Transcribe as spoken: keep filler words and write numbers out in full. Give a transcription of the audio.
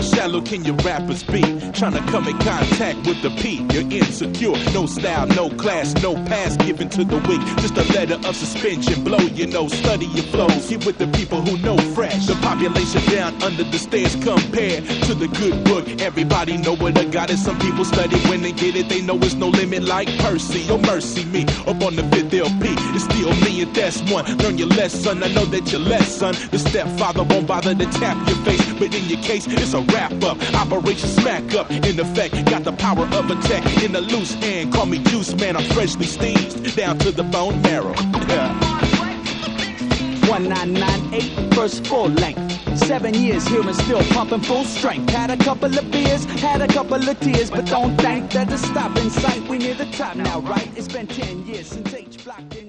shallow can your rappers be? Trying to come in contact with the P, you're insecure. No style, no class, no pass given to the weak. Just a letter of suspension, blow you know, study your flows. Get with the people who know fresh. The population down under the stairs compared to the good book. Everybody know what I got it. Some people study when they get it. They know it's no limit like Percy. Oh mercy me, up on the fifth L P. It's still me and that's one. Learn your lesson, I know that you're less, son. The stepfather won't bother to tap your face, but in your case, it's a wrap up. Operation Smack Up, in effect, got the power of a tech in a loose hand. Call me Juice Man, I'm freshly steamed down to the bone marrow. Yeah. one nine nine eight, first full length. Seven years here and still pumping full strength. Had a couple of beers, had a couple of tears, but don't think that the stop in sight. We near the top now, right? It's been ten years since H Block.